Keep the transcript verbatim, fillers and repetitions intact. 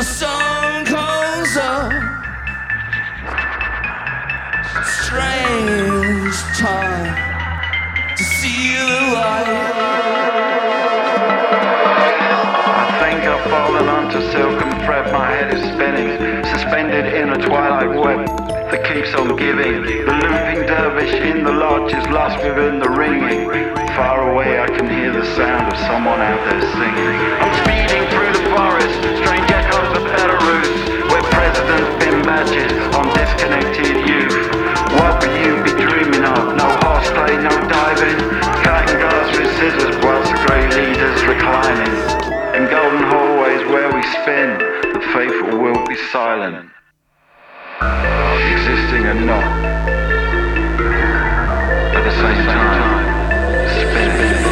sun comes up. Strange time to see the light. I think I've fallen onto silken thread. My head is spinning, suspended in a twilight web that keeps on giving. The looping dervish in the lodge is lost within the ringing. Far away I can hear the sound of someone out there singing. I'm speeding through the forest, strange echoes of Belarus, where presidents pin badges on disconnected youth. What will you be dreaming of? No horseplay, no diving, cutting glass with scissors whilst the grey leaders reclining. In golden hallways where we spin, the faithful will be silent, existing and not at the same time, spinning.